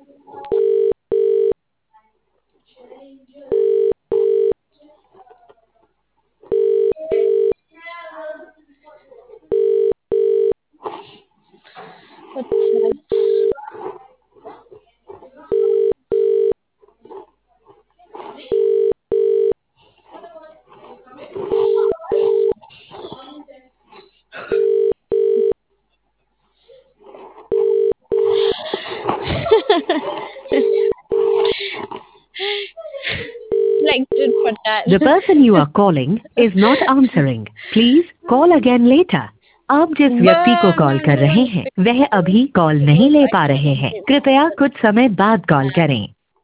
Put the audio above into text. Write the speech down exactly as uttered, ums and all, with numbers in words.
अच्छा। Selected for that. The person you are calling is not answering. Please call again later. आप जिस व्यक्ति को कॉल कर रहे हैं वह अभी कॉल नहीं ले पा रहे हैं। कृपया कुछ समय बाद कॉल करें।